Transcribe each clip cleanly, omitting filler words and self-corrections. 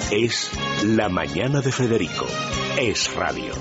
Es La Mañana de Federico. Es radio.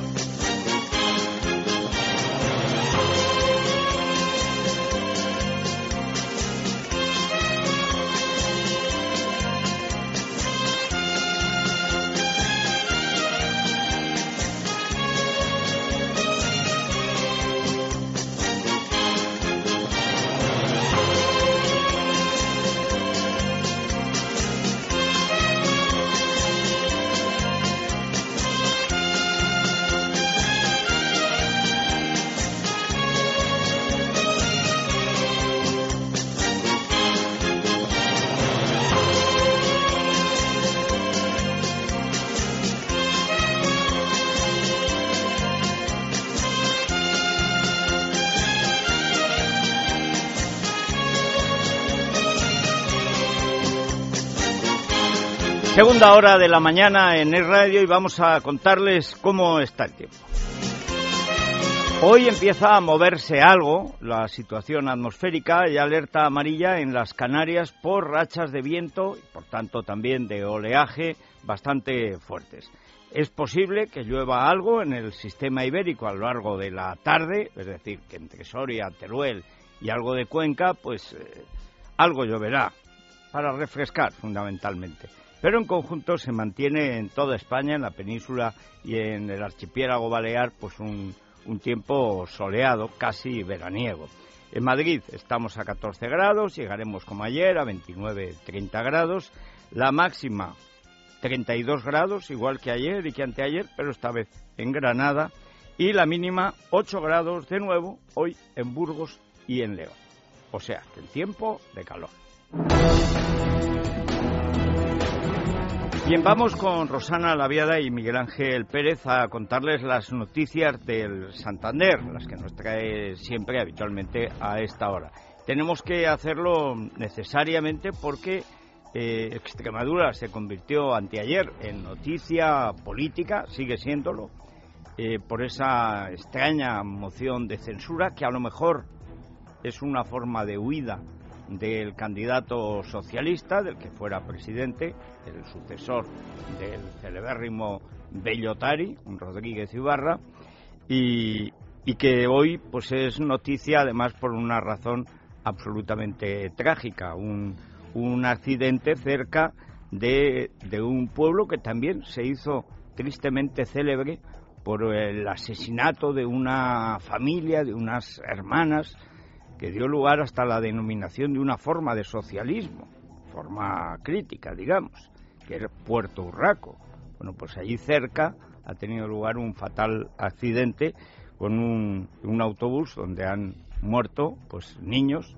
Segunda hora de la mañana en Es Radio y vamos a contarles cómo está el tiempo. Hoy empieza a moverse algo la situación atmosférica y alerta amarilla en las Canarias por rachas de viento y por tanto también de oleaje bastante fuertes. Es posible que llueva algo en el sistema ibérico a lo largo de la tarde, es decir, que entre Soria, Teruel y algo de Cuenca, pues algo lloverá para refrescar fundamentalmente. Pero en conjunto se mantiene en toda España, en la península y en el archipiélago balear, pues un tiempo soleado, casi veraniego. En Madrid estamos a 14 grados, llegaremos como ayer a 29-30 grados, la máxima 32 grados, igual que ayer y que anteayer, pero esta vez en Granada, y la mínima 8 grados de nuevo, hoy en Burgos y en León. O sea, que el tiempo de calor. Bien, vamos con Rosana Laviada y Miguel Ángel Pérez a contarles las noticias del Santander, las que nos trae siempre habitualmente a esta hora. Tenemos que hacerlo necesariamente porque Extremadura se convirtió anteayer en noticia política, sigue siéndolo, por esa extraña moción de censura que a lo mejor es una forma de huida del candidato socialista, del que fuera presidente, el sucesor del celebérrimo Bellotari, Rodríguez Ibarra, y que hoy pues es noticia además por una razón absolutamente trágica, un accidente cerca de un pueblo que también se hizo tristemente célebre por el asesinato de una familia, de unas hermanas, que dio lugar hasta la denominación de una forma de socialismo, forma crítica, digamos, que era Puerto Urraco. Bueno, pues allí cerca ha tenido lugar un fatal accidente con un autobús donde han muerto pues niños.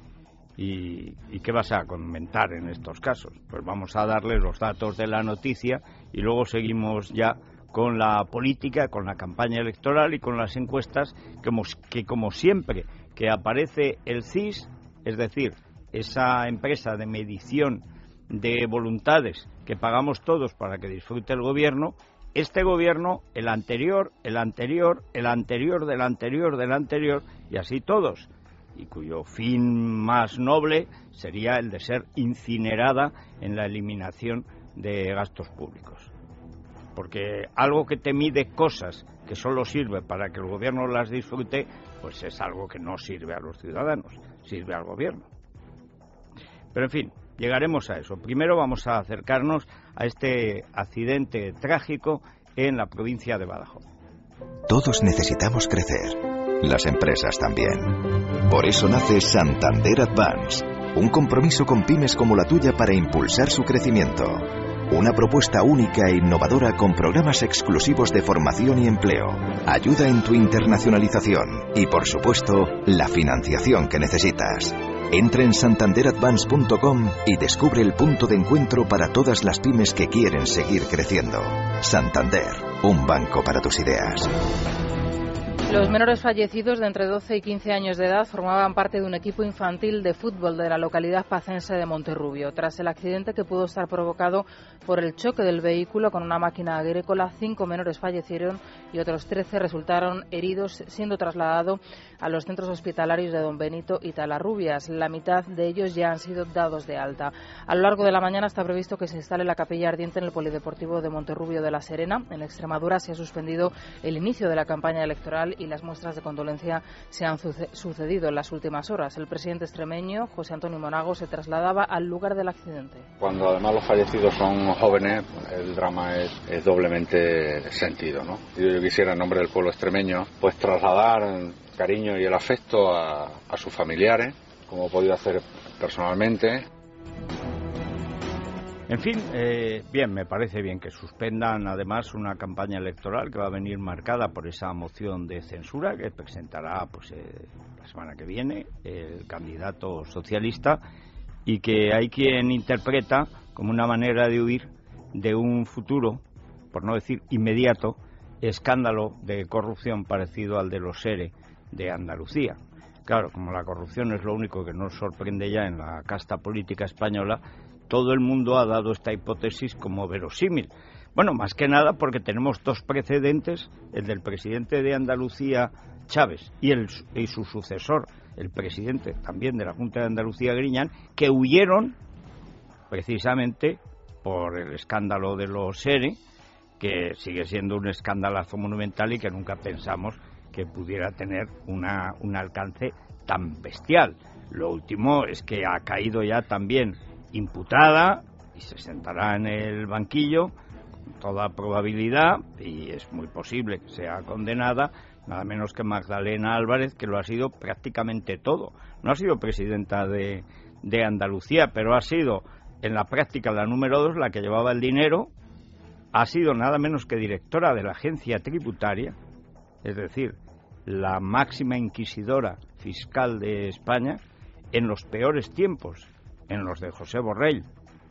¿Y qué vas a comentar en estos casos? Pues vamos a darle los datos de la noticia y luego seguimos ya con la política, con la campaña electoral y con las encuestas que como siempre que aparece el CIS, es decir, esa empresa de medición de voluntades que pagamos todos para que disfrute el gobierno, este gobierno, el anterior, el anterior, el anterior del anterior, del anterior, y así todos, y cuyo fin más noble sería el de ser incinerada en la eliminación de gastos públicos. Porque algo que te mide cosas que solo sirve para que el gobierno las disfrute, pues es algo que no sirve a los ciudadanos, sirve al gobierno. Pero en fin, llegaremos a eso. Primero vamos a acercarnos a este accidente trágico en la provincia de Badajoz. Todos necesitamos crecer, las empresas también. Por eso nace Santander Advance, un compromiso con pymes como la tuya para impulsar su crecimiento. Una propuesta única e innovadora con programas exclusivos de formación y empleo, ayuda en tu internacionalización y, por supuesto, la financiación que necesitas. Entra en santanderadvance.com y descubre el punto de encuentro para todas las pymes que quieren seguir creciendo. Santander, un banco para tus ideas. Los menores fallecidos de entre 12 y 15 años de edad formaban parte de un equipo infantil de fútbol de la localidad pacense de Monterrubio. Tras el accidente que pudo estar provocado por el choque del vehículo con una máquina agrícola, 5 menores fallecieron y otros 13 resultaron heridos, siendo trasladados a los centros hospitalarios de Don Benito y Talarrubias. La mitad de ellos ya han sido dados de alta. A lo largo de la mañana está previsto que se instale la capilla ardiente en el Polideportivo de Monterrubio de la Serena. En Extremadura se ha suspendido el inicio de la campaña electoral y las muestras de condolencia se han sucedido en las últimas horas. El presidente extremeño, José Antonio Monago, se trasladaba al lugar del accidente. Cuando además los fallecidos son jóvenes, el drama es doblemente sentido, ¿no? Yo quisiera, en nombre del pueblo extremeño, pues trasladar el cariño y el afecto a sus familiares, como he podido hacer personalmente. En fin, bien, me parece bien que suspendan además una campaña electoral que va a venir marcada por esa moción de censura que presentará la semana que viene el candidato socialista, y que hay quien interpreta como una manera de huir de un futuro, por no decir inmediato, escándalo de corrupción parecido al de los ERE de Andalucía. Claro, como la corrupción es lo único que nos sorprende ya en la casta política española, todo el mundo ha dado esta hipótesis como verosímil. Bueno, más que nada porque tenemos dos precedentes, el del presidente de Andalucía, Chávez, y su sucesor, el presidente también de la Junta de Andalucía, Griñán, que huyeron precisamente por el escándalo de los ERE, que sigue siendo un escandalazo monumental y que nunca pensamos que pudiera tener un alcance tan bestial. Lo último es que ha caído ya también imputada y se sentará en el banquillo con toda probabilidad, y es muy posible que sea condenada, nada menos que Magdalena Álvarez, que lo ha sido prácticamente todo. No ha sido presidenta de Andalucía, pero ha sido en la práctica la número 2, la que llevaba el dinero. Ha sido nada menos que directora de la agencia tributaria, es decir, la máxima inquisidora fiscal de España en los peores tiempos, en los de José Borrell.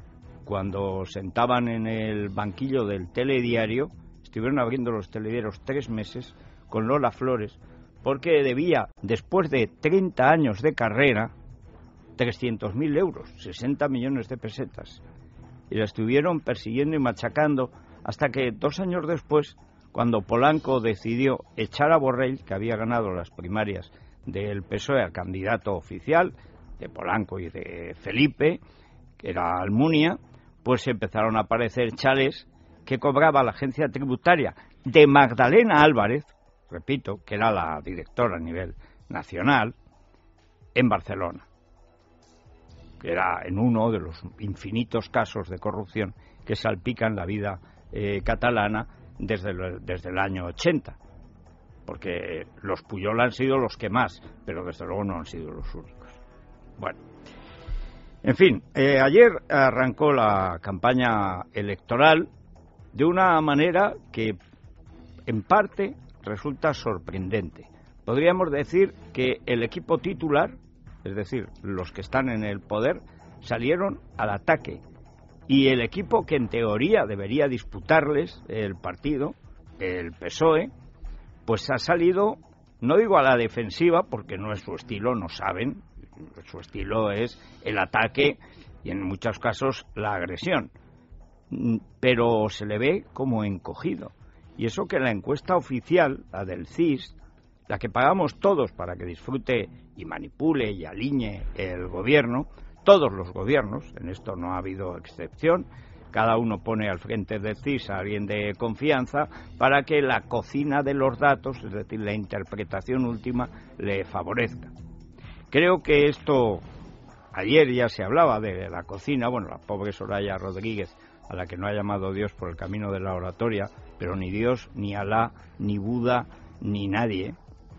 Cuando sentaban en el banquillo del telediario, estuvieron abriendo los telediarios 3 meses con Lola Flores, porque debía, después de 30 años de carrera, 300.000 euros, 60 millones de pesetas. Y la estuvieron persiguiendo y machacando hasta que 2 años después, cuando Polanco decidió echar a Borrell, que había ganado las primarias del PSOE al candidato oficial, de Polanco y de Felipe, que era Almunia, pues empezaron a aparecer chalés que cobraba la agencia tributaria de Magdalena Álvarez, repito, que era la directora a nivel nacional, en Barcelona, que era en uno de los infinitos casos de corrupción que salpican la vida catalana desde el año 80, porque los Pujol han sido los que más, pero desde luego no han sido los únicos. Bueno, en fin, ayer arrancó la campaña electoral de una manera que en parte resulta sorprendente. Podríamos decir que el equipo titular, es decir, los que están en el poder, salieron al ataque, y el equipo que en teoría debería disputarles el partido, el PSOE, pues ha salido, no digo a la defensiva, porque no es su estilo, no saben, su estilo es el ataque y en muchos casos la agresión, pero se le ve como encogido. Y eso que la encuesta oficial, la del CIS, la que pagamos todos para que disfrute y manipule y alinee el gobierno, todos los gobiernos, en esto no ha habido excepción, cada uno pone al frente del CIS a alguien de confianza para que la cocina de los datos, es decir, la interpretación última, le favorezca. Creo que esto, ayer ya se hablaba de la cocina, bueno, la pobre Soraya Rodríguez, a la que no ha llamado Dios por el camino de la oratoria, pero ni Dios, ni Alá, ni Buda, ni nadie,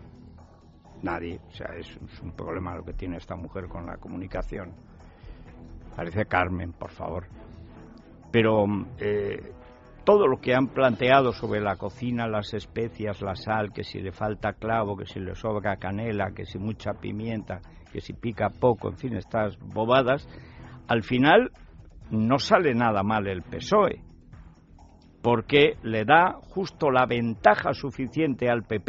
o sea, es un problema lo que tiene esta mujer con la comunicación. Parece Carmen, por favor. Pero todo lo que han planteado sobre la cocina, las especias, la sal, que si le falta clavo, que si le sobra canela, que si mucha pimienta, que si pica poco, en fin, estas bobadas, al final no sale nada mal el PSOE, porque le da justo la ventaja suficiente al PP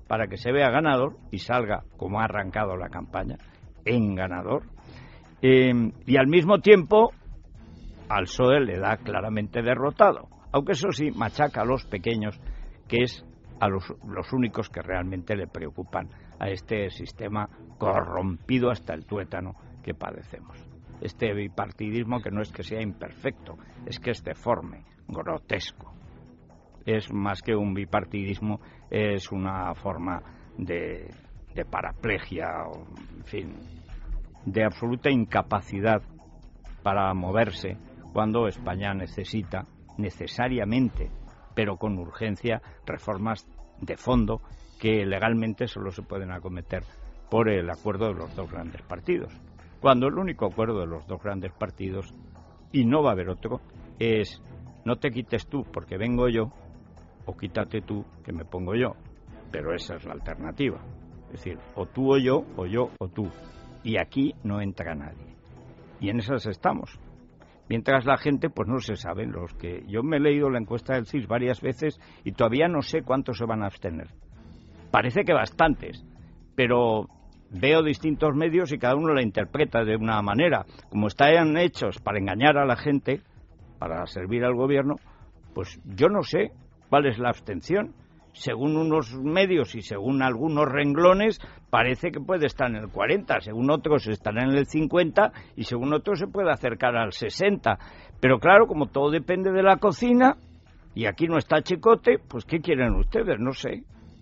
para que se vea ganador y salga, como ha arrancado la campaña, en ganador. Y al mismo tiempo al PSOE le da claramente derrotado, aunque eso sí machaca a los pequeños, que es a los únicos que realmente le preocupan a este sistema corrompido hasta el tuétano que padecemos. Este bipartidismo que no es que sea imperfecto, es que es deforme, grotesco. Es más que un bipartidismo, es una forma de paraplegia, en fin, de absoluta incapacidad para moverse cuando España necesita necesariamente, pero con urgencia, reformas de fondo que legalmente solo se pueden acometer por el acuerdo de los dos grandes partidos. Cuando el único acuerdo de los dos grandes partidos, y no va a haber otro, es no te quites tú porque vengo yo, o quítate tú que me pongo yo. Pero esa es la alternativa. Es decir, o tú o yo o tú. Y aquí no entra nadie. Y en esas estamos. Mientras la gente, pues no se saben los que... Yo me he leído la encuesta del CIS varias veces y todavía no sé cuántos se van a abstener. Parece que bastantes, pero veo distintos medios y cada uno la interpreta de una manera. Como están hechos para engañar a la gente, para servir al gobierno, pues yo no sé cuál es la abstención. Según unos medios y según algunos renglones, parece que puede estar en el 40, según otros estará en el 50 y según otros se puede acercar al 60. Pero claro, como todo depende de la cocina, y aquí no está Chicote, pues ¿qué quieren ustedes? No sé.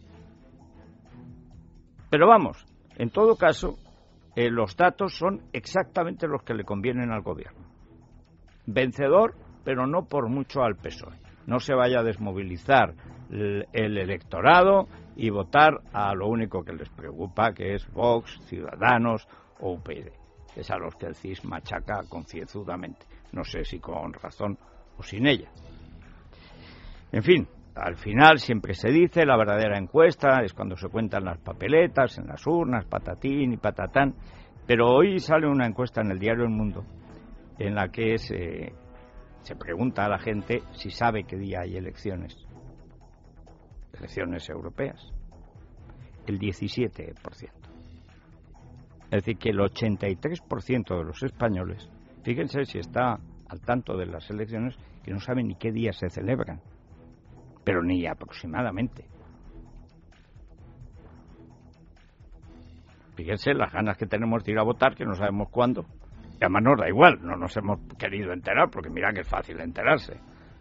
Pero vamos, en todo caso, los datos son exactamente los que le convienen al gobierno. Vencedor, pero no por mucho al PSOE. No se vaya a desmovilizar el electorado y votar a lo único que les preocupa, que es Vox, Ciudadanos o UPyD. Es a los que el CIS machaca concienzudamente. No sé si con razón o sin ella. En fin, al final siempre se dice la verdadera encuesta es cuando se cuentan las papeletas en las urnas, patatín y patatán. Pero hoy sale una encuesta en el diario El Mundo en la que se pregunta a la gente si sabe qué día hay elecciones europeas. El 17%. Es decir, que el 83% de los españoles, fíjense si está al tanto de las elecciones, que no saben ni qué día se celebran, pero ni aproximadamente. Fíjense las ganas que tenemos de ir a votar, que no sabemos cuándo. Y además nos da igual, no nos hemos querido enterar, porque mira que es fácil enterarse.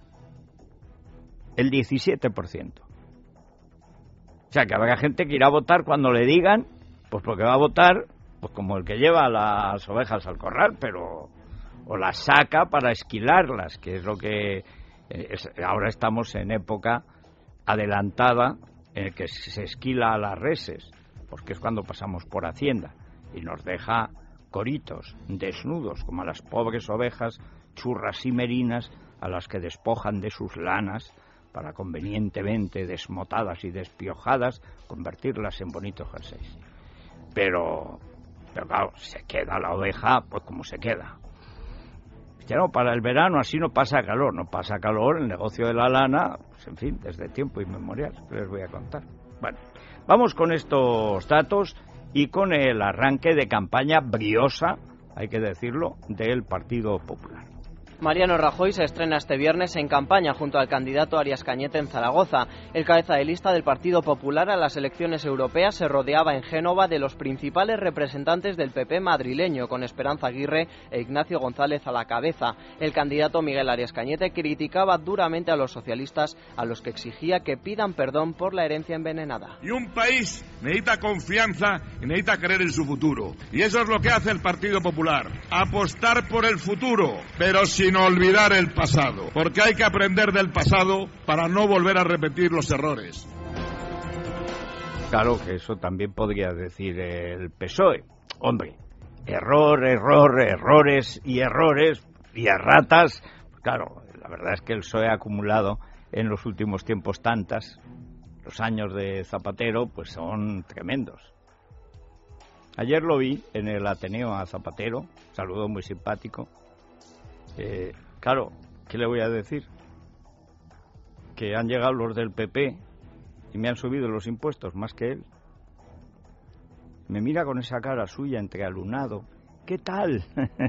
El 17%. O sea, que habrá gente que irá a votar cuando le digan, pues porque va a votar, pues como el que lleva las ovejas al corral, pero o las saca para esquilarlas, que es lo que ahora estamos en época adelantada en el que se esquila a las reses, porque es cuando pasamos por Hacienda y nos deja coritos, desnudos, como a las pobres ovejas churras y merinas a las que despojan de sus lanas para convenientemente desmotadas y despiojadas convertirlas en bonitos jerseys. Pero claro, se queda la oveja pues como se queda. Ya no, para el verano así no pasa calor, el negocio de la lana, pues en fin, desde tiempo inmemorial, les voy a contar. Bueno, vamos con estos datos y con el arranque de campaña briosa, hay que decirlo, del Partido Popular. Mariano Rajoy se estrena este viernes en campaña junto al candidato Arias Cañete en Zaragoza. El cabeza de lista del Partido Popular a las elecciones europeas se rodeaba en Génova de los principales representantes del PP madrileño, con Esperanza Aguirre e Ignacio González a la cabeza. El candidato Miguel Arias Cañete criticaba duramente a los socialistas, a los que exigía que pidan perdón por la herencia envenenada. Y un país necesita confianza y necesita creer en su futuro. Y eso es lo que hace el Partido Popular. Apostar por el futuro, pero sin olvidar el pasado, porque hay que aprender del pasado para no volver a repetir los errores. Claro que eso también podría decir el PSOE. Hombre, errores y erratas. Claro, la verdad es que el PSOE ha acumulado en los últimos tiempos tantas. Los años de Zapatero pues son tremendos. Ayer lo vi en el Ateneo a Zapatero, saludó muy simpático. Claro, ¿qué le voy a decir? Que han llegado los del PP y me han subido los impuestos más que él. Me mira con esa cara suya entrealunado. ¿Qué tal?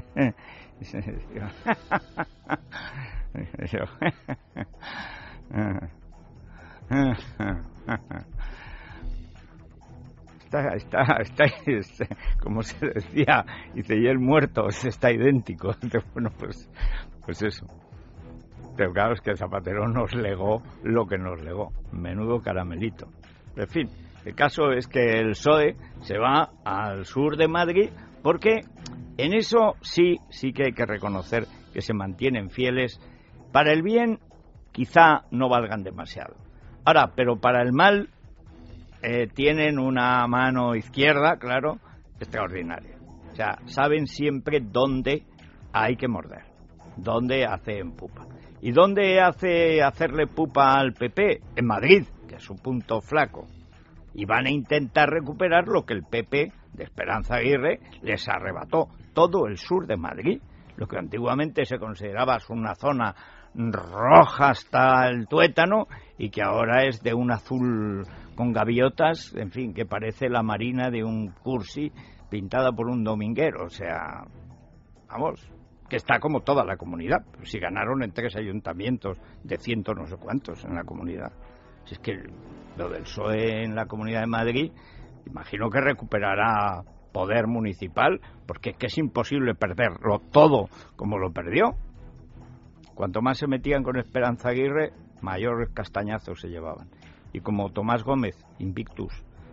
Está, como se decía, dice, y el muerto está idéntico. Bueno, pues eso. Pero claro, es que Zapatero nos legó lo que nos legó. Menudo caramelito. En fin, el caso es que el PSOE se va al sur de Madrid porque en eso sí que hay que reconocer que se mantienen fieles. Para el bien quizá no valgan demasiado. Ahora, pero para el mal tienen una mano izquierda, claro, extraordinaria. O sea, saben siempre dónde hay que morder, dónde hacen pupa. ¿Y dónde hacerle pupa al PP? En Madrid, que es su punto flaco. Y van a intentar recuperar lo que el PP de Esperanza Aguirre les arrebató. Todo el sur de Madrid, lo que antiguamente se consideraba una zona roja hasta el tuétano y que ahora es de un azul con gaviotas, en fin, que parece la marina de un cursi pintada por un dominguero. O sea, vamos, que está como toda la comunidad. Si ganaron en 3 ayuntamientos de 100 no sé cuántos en la comunidad. Si es que lo del PSOE en la Comunidad de Madrid, imagino que recuperará poder municipal, porque es que es imposible perderlo todo como lo perdió. Cuanto más se metían con Esperanza Aguirre, mayores castañazos se llevaban. Y como Tomás Gómez, invictus,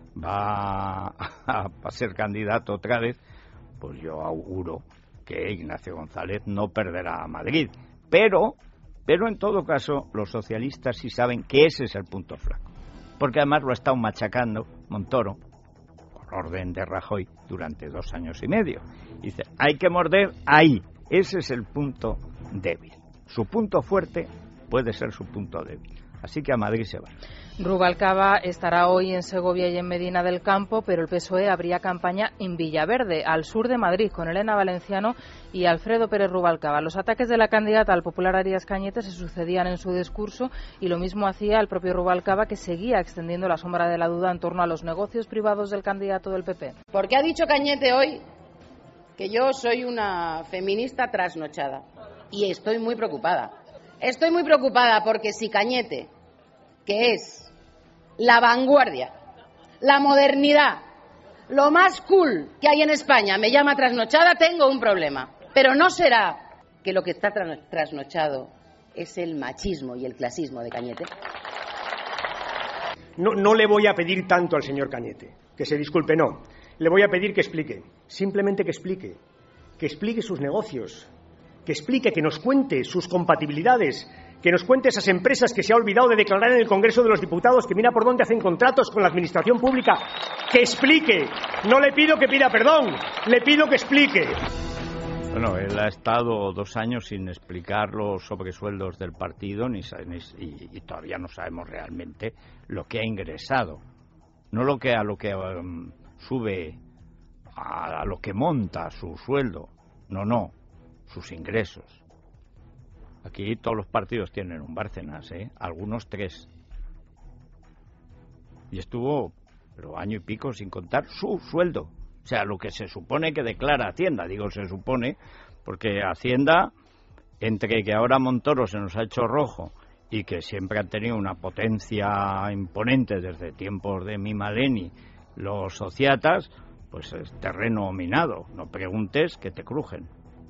va a ser candidato otra vez, pues yo auguro que Ignacio González no perderá a Madrid. Pero en todo caso, los socialistas sí saben que ese es el punto flaco. Porque además lo ha estado machacando Montoro, por orden de Rajoy, durante 2 años y medio. Dice, hay que morder ahí. Ese es el punto débil. Su punto fuerte puede ser su punto débil. Así que a Madrid se va. Rubalcaba estará hoy en Segovia y en Medina del Campo, pero el PSOE abría campaña en Villaverde, al sur de Madrid, con Elena Valenciano y Alfredo Pérez Rubalcaba. Los ataques de la candidata al popular Arias Cañete se sucedían en su discurso y lo mismo hacía el propio Rubalcaba, que seguía extendiendo la sombra de la duda en torno a los negocios privados del candidato del PP. Porque ha dicho Cañete hoy que yo soy una feminista trasnochada y estoy muy preocupada. Estoy muy preocupada porque si Cañete, que es la vanguardia, la modernidad, lo más cool que hay en España, me llama trasnochada, tengo un problema. Pero no será que lo que está trasnochado es el machismo y el clasismo de Cañete. No le voy a pedir tanto al señor Cañete, que se disculpe, no. Le voy a pedir que explique, simplemente que explique sus negocios, que explique, que nos cuente sus compatibilidades, que nos cuente esas empresas que se ha olvidado de declarar en el Congreso de los Diputados, que mira por dónde hacen contratos con la administración pública. Que explique. No le pido que pida perdón, le pido que explique. Bueno, él ha estado 2 años sin explicar los sobresueldos del partido y todavía no sabemos realmente lo que ha ingresado. No lo que sube, a lo que monta su sueldo. No, sus ingresos. Aquí todos los partidos tienen un Bárcenas, algunos 3. Y estuvo, pero año y pico sin contar su sueldo. O sea, lo que se supone que declara Hacienda. Digo se supone, porque Hacienda, entre que ahora Montoro se nos ha hecho rojo y que siempre han tenido una potencia imponente desde tiempos de Mimaleni, los sociatas, pues es terreno minado. No preguntes que te crujen.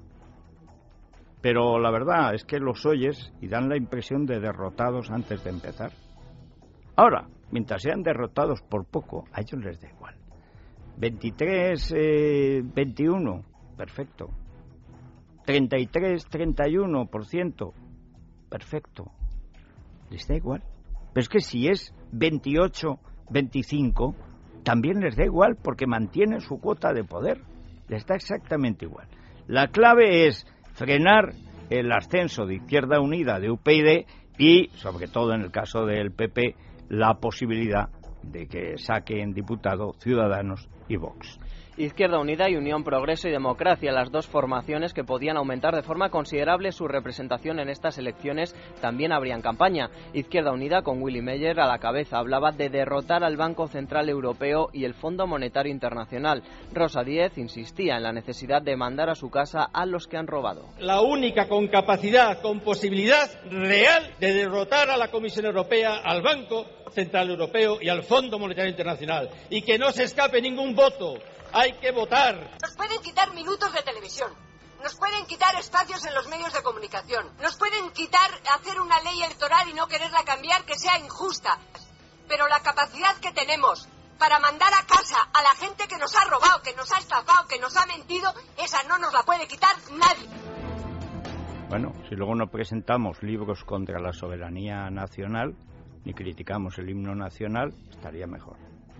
Pero la verdad es que los oyes y dan la impresión de derrotados antes de empezar. Ahora, mientras sean derrotados por poco, a ellos les da igual. 23, 21, perfecto. 33, 31%, perfecto. Les da igual. Pero es que si es 28, 25, también les da igual porque mantienen su cuota de poder. Les da exactamente igual. La clave es frenar el ascenso de Izquierda Unida, de UPyD y, sobre todo en el caso del PP, la posibilidad de que saquen diputado Ciudadanos y Vox. Izquierda Unida y Unión Progreso y Democracia, las dos formaciones que podían aumentar de forma considerable su representación en estas elecciones, también abrían campaña. Izquierda Unida, con Willy Meyer a la cabeza, hablaba de derrotar al Banco Central Europeo y el Fondo Monetario Internacional. Rosa Díez insistía en la necesidad de mandar a su casa a los que han robado. La única con capacidad, con posibilidad real de derrotar a la Comisión Europea, al Banco Central Europeo y al Fondo Monetario Internacional. Y que no se escape ningún voto. Hay que votar. Nos pueden quitar minutos de televisión. Nos pueden quitar espacios en los medios de comunicación. Nos pueden quitar hacer una ley electoral y no quererla cambiar, que sea injusta. Pero la capacidad que tenemos para mandar a casa a la gente que nos ha robado, que nos ha estafado, que nos ha mentido, esa no nos la puede quitar nadie. Bueno, si luego no presentamos libros contra la soberanía nacional, ni criticamos el himno nacional, estaría mejor.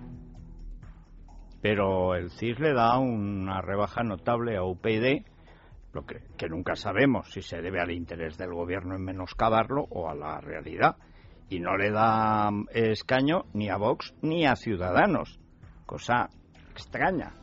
Pero el CIS le da una rebaja notable a UPyD, lo que nunca sabemos si se debe al interés del gobierno en menoscabarlo o a la realidad. Y no le da escaño ni a Vox ni a Ciudadanos, cosa extraña.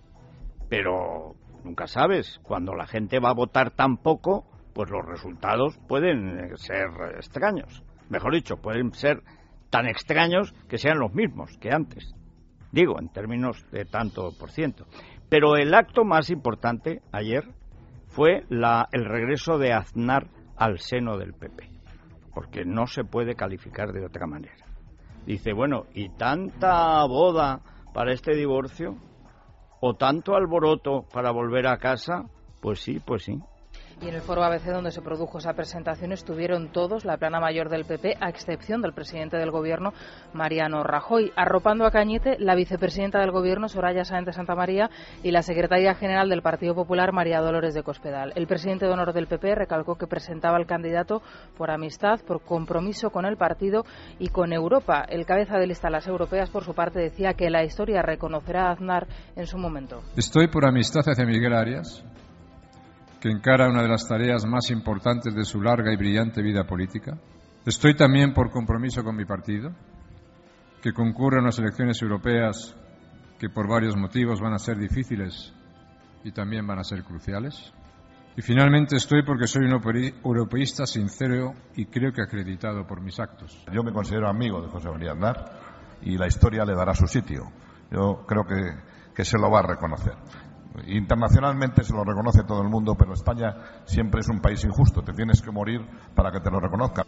Pero nunca sabes, cuando la gente va a votar tan poco, pues los resultados pueden ser extraños. Mejor dicho, pueden ser tan extraños que sean los mismos que antes. Digo, en términos de tanto por ciento. Pero el acto más importante ayer fue el regreso de Aznar al seno del PP. Porque no se puede calificar de otra manera. Dice, bueno, ¿y tanta boda para este divorcio? ¿O tanto alboroto para volver a casa? Pues sí, pues sí. Y en el foro ABC donde se produjo esa presentación estuvieron todos, la plana mayor del PP, a excepción del presidente del Gobierno, Mariano Rajoy. Arropando a Cañete, la vicepresidenta del Gobierno, Soraya Sáenz de Santamaría, y la secretaria general del Partido Popular, María Dolores de Cospedal. El presidente de honor del PP recalcó que presentaba al candidato por amistad, por compromiso con el partido y con Europa. El cabeza de lista a las europeas, por su parte, decía que la historia reconocerá a Aznar en su momento. Estoy por amistad hacia Miguel Arias, que encara una de las tareas más importantes de su larga y brillante vida política. Estoy también por compromiso con mi partido, que concurre a unas elecciones europeas que por varios motivos van a ser difíciles y también van a ser cruciales. Y finalmente estoy porque soy un europeísta sincero y creo que acreditado por mis actos. Yo me considero amigo de José María Aznar y la historia le dará su sitio. Yo creo que se lo va a reconocer. Internacionalmente se lo reconoce todo el mundo, pero España siempre es un país injusto. Te tienes que morir para que te lo reconozcan.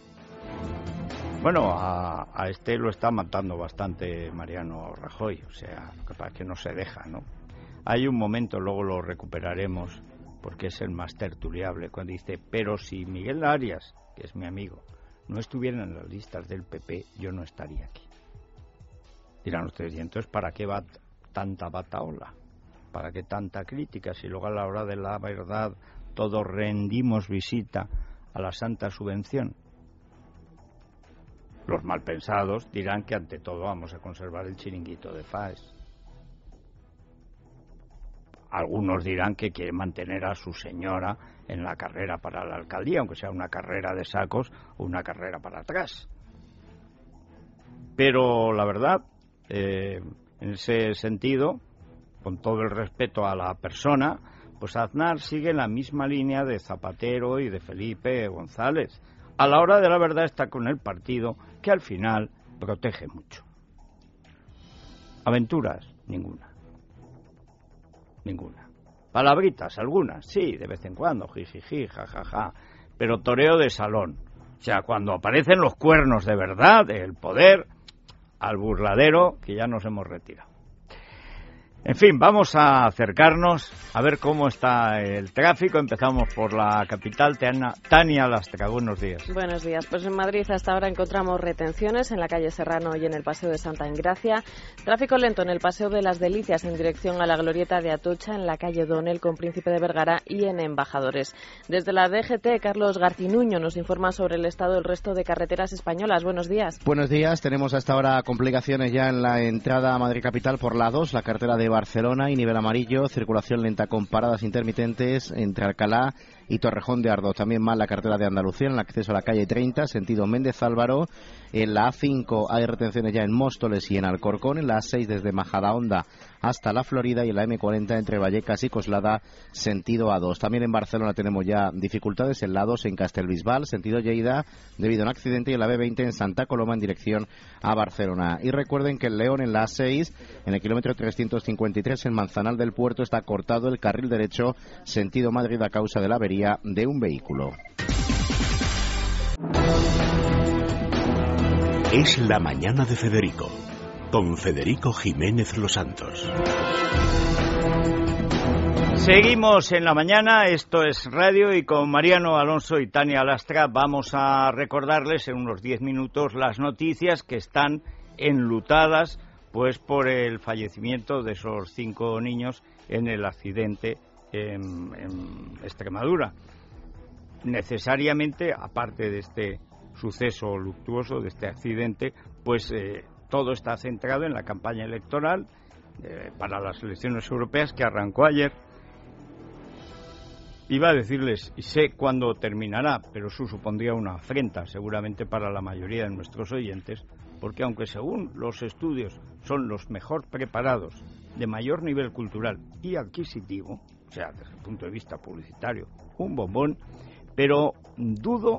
Bueno, a este lo está matando bastante Mariano Rajoy. O sea, lo que pasa es que no se deja, ¿no? Hay un momento, luego lo recuperaremos, porque es el más tertuliable, cuando dice, pero si Miguel Arias, que es mi amigo, no estuviera en las listas del PP, yo no estaría aquí. Dirán ustedes, ¿y entonces para qué va tanta bataola? ¿Para qué tanta crítica? Si luego a la hora de la verdad todos rendimos visita a la santa subvención. Los malpensados dirán que ante todo vamos a conservar el chiringuito de Faes. Algunos dirán que quiere mantener a su señora en la carrera para la alcaldía, aunque sea una carrera de sacos o una carrera para atrás. Pero la verdad, en ese sentido, con todo el respeto a la persona, pues Aznar sigue la misma línea de Zapatero y de Felipe González. A la hora de la verdad está con el partido, que al final protege mucho. Aventuras, ninguna. Ninguna. Palabritas, algunas, sí, de vez en cuando, jijiji, jajaja, pero toreo de salón. O sea, cuando aparecen los cuernos de verdad, el poder, al burladero, que ya nos hemos retirado. En fin, vamos a acercarnos a ver cómo está el tráfico. Empezamos por la capital. Tania Lastra, buenos días. Buenos días. Pues en Madrid hasta ahora encontramos retenciones en la calle Serrano y en el Paseo de Santa Engracia. Tráfico lento en el Paseo de las Delicias en dirección a la Glorieta de Atocha, en la calle Donel con Príncipe de Vergara y en Embajadores. Desde la DGT, Carlos Garcinuño nos informa sobre el estado del resto de carreteras españolas. Buenos días. Buenos días. Tenemos hasta ahora complicaciones ya en la entrada a Madrid Capital por la 2, la carretera de Barcelona y nivel amarillo, circulación lenta con paradas intermitentes entre Alcalá y Torrejón de Ardoz. También mal la carretera de Andalucía en el acceso a la calle 30, sentido Méndez Álvaro. En la A5 hay retenciones ya en Móstoles y en Alcorcón. En la A6 desde Majadahonda hasta La Florida y en la M40 entre Vallecas y Coslada, sentido A2. También en Barcelona tenemos ya dificultades en la A2 en Castellbisbal, sentido Lleida, debido a un accidente, y en la B20 en Santa Coloma en dirección a Barcelona. Y recuerden que en León, en la A6, en el kilómetro 353 en Manzanal del Puerto, está cortado el carril derecho sentido Madrid a causa de la avería de un vehículo. Es la mañana de Federico, con Federico Jiménez Los Santos. Seguimos en la mañana, esto es Radio, y con Mariano Alonso y Tania Lastra vamos a recordarles en unos 10 minutos las noticias que están enlutadas pues por el fallecimiento de esos 5 niños en el accidente en Extremadura. Necesariamente, aparte de este suceso luctuoso, de este accidente, pues todo está centrado en la campaña electoral para las elecciones europeas que arrancó ayer. Iba a decirles, y sé cuándo terminará, pero eso supondría una afrenta seguramente para la mayoría de nuestros oyentes, porque aunque según los estudios son los mejor preparados, de mayor nivel cultural y adquisitivo, o sea, desde el punto de vista publicitario, un bombón, pero dudo,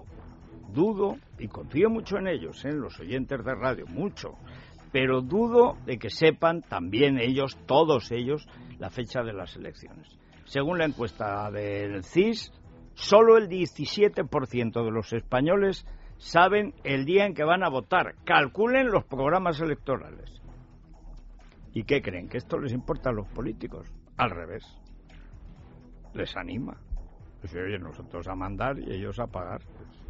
y confío mucho en ellos, en los oyentes de radio, mucho, pero dudo de que sepan también ellos, todos ellos, la fecha de las elecciones. Según la encuesta del CIS, solo el 17% de los españoles saben el día en que van a votar. Calculen los programas electorales. ¿Y qué creen? ¿Que esto les importa a los políticos? Al revés. Les anima. Pues, oye, nosotros a mandar y ellos a pagar.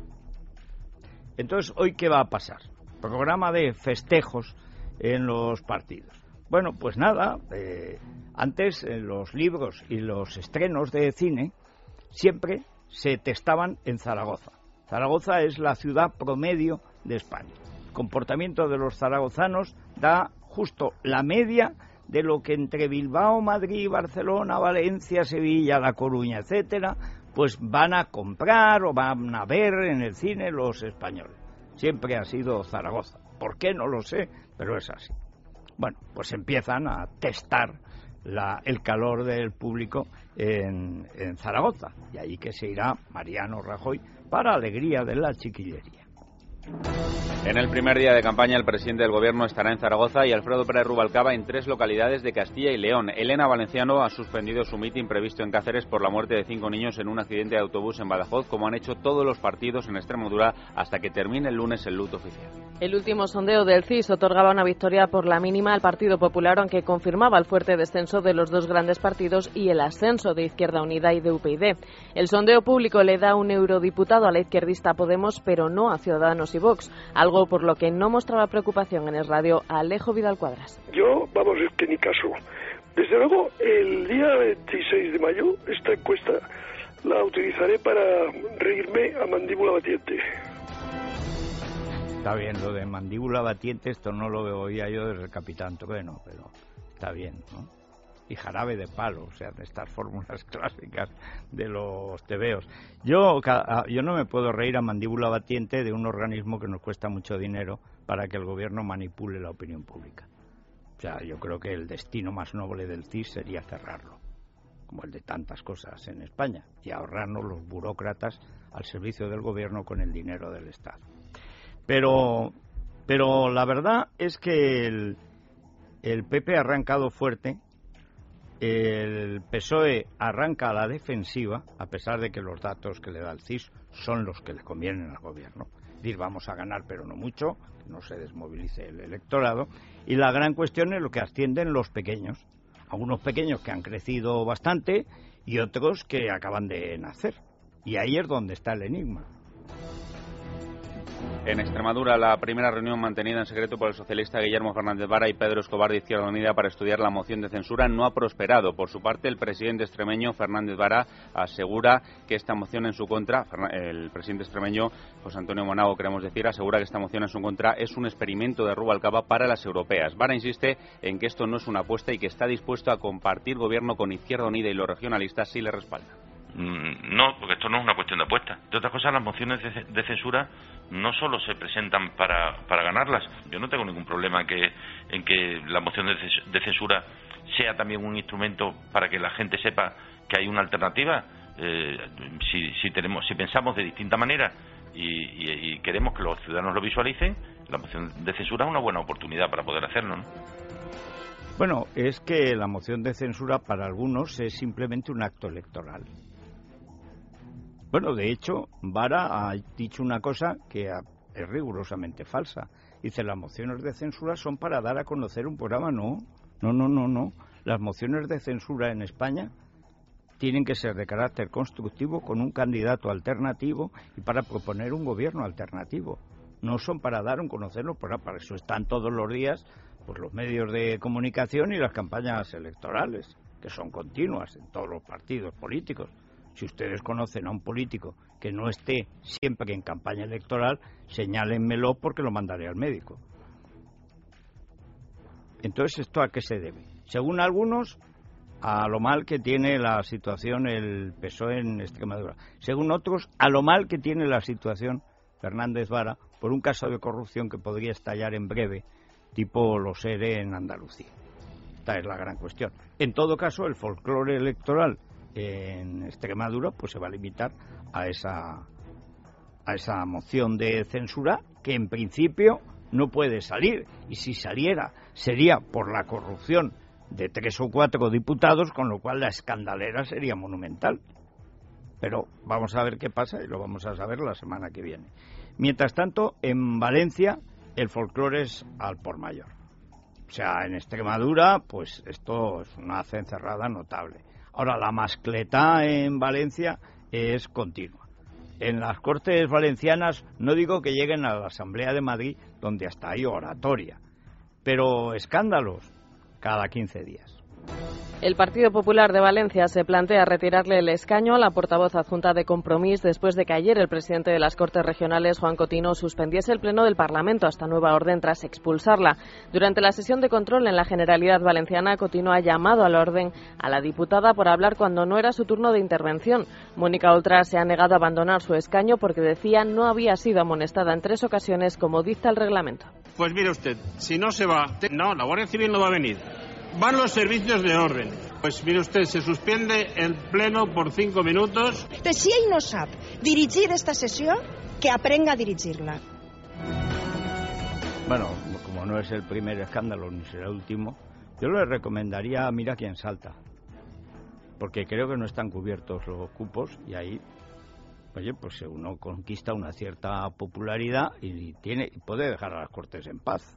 Entonces, ¿hoy qué va a pasar? Programa de festejos en los partidos. Bueno, pues nada, antes los libros y los estrenos de cine siempre se testaban en Zaragoza. Zaragoza es la ciudad promedio de España. El comportamiento de los zaragozanos da justo la media de lo que entre Bilbao, Madrid, Barcelona, Valencia, Sevilla, La Coruña, etcétera, pues van a comprar o van a ver en el cine los españoles. Siempre ha sido Zaragoza. ¿Por qué? No lo sé, pero es así. Bueno, pues empiezan a testar el calor del público en Zaragoza, y ahí que se irá Mariano Rajoy para alegría de la chiquillería. En el primer día de campaña, el presidente del Gobierno estará en Zaragoza y Alfredo Pérez Rubalcaba en 3 localidades de Castilla y León. Elena Valenciano ha suspendido su mitin previsto en Cáceres por la muerte de 5 niños en un accidente de autobús en Badajoz, como han hecho todos los partidos en Extremadura hasta que termine el lunes el luto oficial. El último sondeo del CIS otorgaba una victoria por la mínima al Partido Popular, aunque confirmaba el fuerte descenso de los 2 grandes partidos y el ascenso de Izquierda Unida y de UPyD. El sondeo público le da un eurodiputado a la izquierdista Podemos, pero no a Ciudadanos y Vox, algo por lo que no mostraba preocupación en el radio Alejo Vidal Cuadras. Yo, vamos, es que ni caso. Desde luego, el día 26 de mayo, esta encuesta la utilizaré para reírme a mandíbula batiente. Está bien, lo de mandíbula batiente, esto no lo oía yo desde el Capitán Trueno, pero está bien, ¿no? Y jarabe de palo, o sea, de estas fórmulas clásicas de los tebeos. Yo no me puedo reír a mandíbula batiente de un organismo que nos cuesta mucho dinero para que el gobierno manipule la opinión pública. O sea, yo creo que el destino más noble del CIS sería cerrarlo, como el de tantas cosas en España, y ahorrarnos los burócratas al servicio del gobierno con el dinero del Estado. Pero la verdad es que el PP ha arrancado fuerte. El PSOE arranca a la defensiva, a pesar de que los datos que le da el CIS son los que le convienen al gobierno. Es decir, vamos a ganar, pero no mucho, que no se desmovilice el electorado. Y la gran cuestión es lo que ascienden los pequeños. Algunos pequeños que han crecido bastante y otros que acaban de nacer. Y ahí es donde está el enigma. En Extremadura, la primera reunión mantenida en secreto por el socialista Guillermo Fernández Vara y Pedro Escobar de Izquierda Unida para estudiar la moción de censura no ha prosperado. Por su parte, el presidente extremeño Fernández Vara asegura que esta moción en su contra, el presidente extremeño José Antonio Monago, queremos decir, asegura que esta moción en su contra es un experimento de Rubalcaba para las europeas. Vara insiste en que esto no es una apuesta y que está dispuesto a compartir gobierno con Izquierda Unida y los regionalistas si le respaldan. No, porque esto no es una cuestión de apuesta. De otras cosas, las mociones de censura no solo se presentan para ganarlas. Yo no tengo ningún problema en que la moción de censura sea también un instrumento para que la gente sepa que hay una alternativa. Si pensamos de distinta manera y queremos que los ciudadanos lo visualicen, la moción de censura es una buena oportunidad para poder hacerlo, ¿no? Bueno, es que la moción de censura para algunos es simplemente un acto electoral. Bueno, de hecho, Vara ha dicho una cosa que es rigurosamente falsa. Dice, las mociones de censura son para dar a conocer un programa. No. Las mociones de censura en España tienen que ser de carácter constructivo, con un candidato alternativo y para proponer un gobierno alternativo. No son para dar a conocer los programas. Para eso están todos los días pues los medios de comunicación y las campañas electorales, que son continuas en todos los partidos políticos. Si ustedes conocen a un político que no esté siempre en campaña electoral, señálenmelo porque lo mandaré al médico. Entonces, ¿esto a qué se debe? Según algunos, a lo mal que tiene la situación el PSOE en Extremadura. Según otros, a lo mal que tiene la situación Fernández Vara por un caso de corrupción que podría estallar en breve, tipo los ERE en Andalucía. Esta es la gran cuestión. En todo caso, el folclore electoral en Extremadura pues se va a limitar a esa moción de censura que en principio no puede salir, y si saliera sería por la corrupción de 3 o 4 diputados, con lo cual la escandalera sería monumental. Pero vamos a ver qué pasa y lo vamos a saber la semana que viene. Mientras tanto, en Valencia el folclore es al por mayor. O sea, en Extremadura pues esto es una cencerrada notable. Ahora, la mascletá en Valencia es continua. En las Cortes Valencianas no digo que lleguen a la Asamblea de Madrid, donde hasta hay oratoria, pero escándalos cada 15 días. El Partido Popular de Valencia se plantea retirarle el escaño a la portavoz adjunta de Compromís después de que ayer el presidente de las Cortes Regionales, Juan Cotino, suspendiese el pleno del Parlamento hasta nueva orden tras expulsarla. Durante la sesión de control en la Generalidad Valenciana, Cotino ha llamado al orden a la diputada por hablar cuando no era su turno de intervención. Mónica Oltra se ha negado a abandonar su escaño porque decía no había sido amonestada en 3 ocasiones como dicta el reglamento. Pues mire usted, si no se va, no, la Guardia Civil no va a venir. Van los servicios de orden. Pues mire usted, se suspende el pleno por 5 minutos. Si ell no sap dirigir esta sessió, que aprenga a dirigirla. Bueno, como no es el primer escándalo ni será el último, yo le recomendaría Mira quién salta, porque creo que no están cubiertos los cupos y ahí, oye, pues uno conquista una cierta popularidad y puede dejar a las Cortes en paz.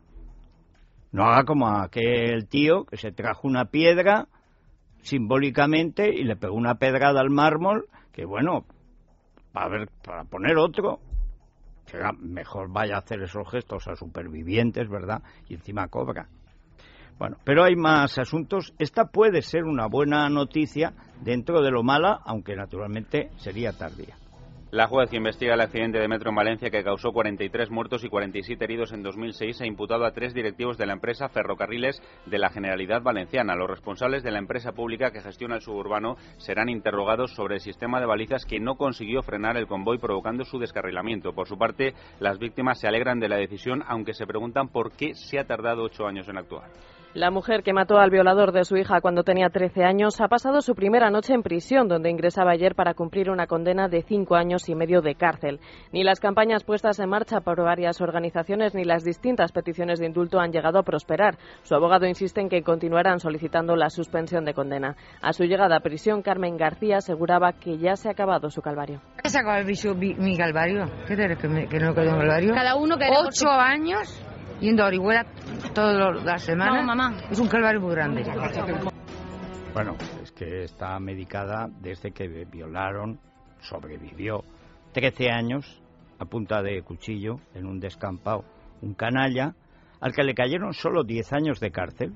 No haga como aquel tío que se trajo una piedra simbólicamente y le pegó una pedrada al mármol, que bueno, para poner otro, será mejor vaya a hacer esos gestos a supervivientes, ¿verdad? Y encima cobra. Bueno, pero hay más asuntos. Esta puede ser una buena noticia dentro de lo mala, aunque naturalmente sería tardía. La juez que investiga el accidente de metro en Valencia que causó 43 muertos y 47 heridos en 2006 ha imputado a 3 directivos de la empresa Ferrocarriles de la Generalidad Valenciana. Los responsables de la empresa pública que gestiona el suburbano serán interrogados sobre el sistema de balizas que no consiguió frenar el convoy provocando su descarrilamiento. Por su parte, las víctimas se alegran de la decisión, aunque se preguntan por qué se ha tardado 8 años en actuar. La mujer que mató al violador de su hija cuando tenía 13 años ha pasado su primera noche en prisión, donde ingresaba ayer para cumplir una condena de 5 años y medio de cárcel. Ni las campañas puestas en marcha por varias organizaciones ni las distintas peticiones de indulto han llegado a prosperar. Su abogado insiste en que continuarán solicitando la suspensión de condena. A su llegada a prisión, Carmen García aseguraba que ya se ha acabado su calvario. ¿Se acaba mi calvario? ¿Qué te que no quedó un calvario? Cada uno queremos 8 años yendo a Orihuela todas las semanas. No, mamá. Es un calvario muy grande. Bueno, es que está medicada desde que violaron, sobrevivió 13 años a punta de cuchillo en un descampado, un canalla al que le cayeron solo 10 años de cárcel.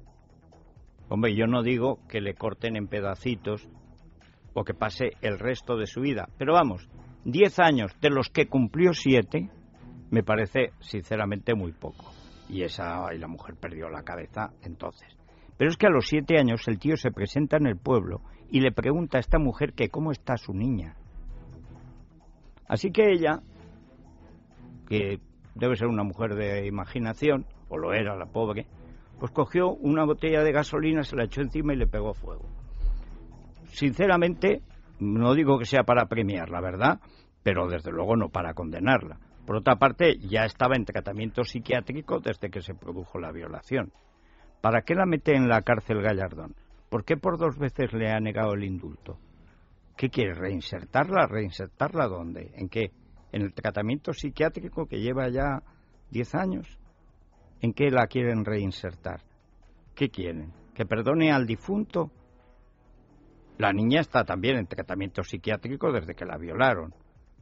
Hombre, yo no digo que le corten en pedacitos o que pase el resto de su vida, pero vamos, 10 años de los que cumplió 7 me parece sinceramente muy poco. Y la mujer perdió la cabeza entonces. Pero es que a los 7 años el tío se presenta en el pueblo y le pregunta a esta mujer que cómo está su niña. Así que ella, que debe ser una mujer de imaginación, o lo era la pobre, pues cogió una botella de gasolina, se la echó encima y le pegó fuego. Sinceramente, no digo que sea para premiarla, ¿verdad? Pero desde luego no para condenarla. Por otra parte, ya estaba en tratamiento psiquiátrico desde que se produjo la violación. ¿Para qué la mete en la cárcel Gallardón? ¿Por qué por 2 veces le ha negado el indulto? ¿Qué quiere? ¿Reinsertarla? ¿Reinsertarla dónde? ¿En qué? ¿En el tratamiento psiquiátrico que lleva ya 10 años? ¿En qué la quieren reinsertar? ¿Qué quieren? ¿Que perdone al difunto? La niña está también en tratamiento psiquiátrico desde que la violaron.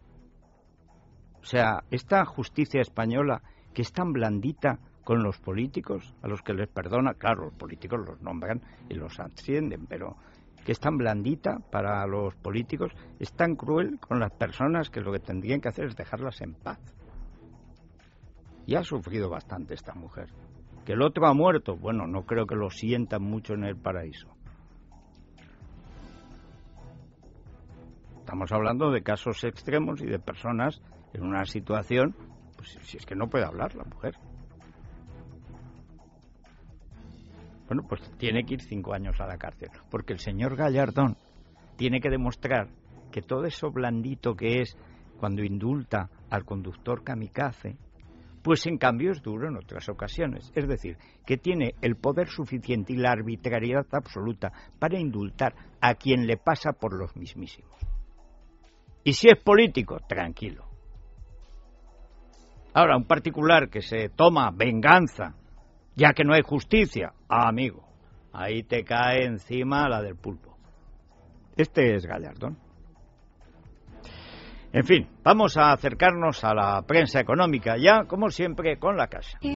O sea, esta justicia española, que es tan blandita con los políticos, a los que les perdona, claro, los políticos los nombran y los ascienden, pero que es tan blandita para los políticos, es tan cruel con las personas que lo que tendrían que hacer es dejarlas en paz. Y ha sufrido bastante esta mujer. Que el otro ha muerto, bueno, no creo que lo sientan mucho en el paraíso. Estamos hablando de casos extremos y de personas en una situación, pues si es que no puede hablar la mujer. Bueno, pues tiene que ir 5 años a la cárcel, porque el señor Gallardón tiene que demostrar que todo eso blandito que es cuando indulta al conductor kamikaze, pues en cambio es duro en otras ocasiones. Es decir, que tiene el poder suficiente y la arbitrariedad absoluta para indultar a quien le pasa por los mismísimos. Y si es político, tranquilo. Ahora, un particular que se toma venganza, ya que no hay justicia, amigo, ahí te cae encima la del pulpo. Este es Gallardón. En fin, vamos a acercarnos a la prensa económica, ya, como siempre, con La Caixa.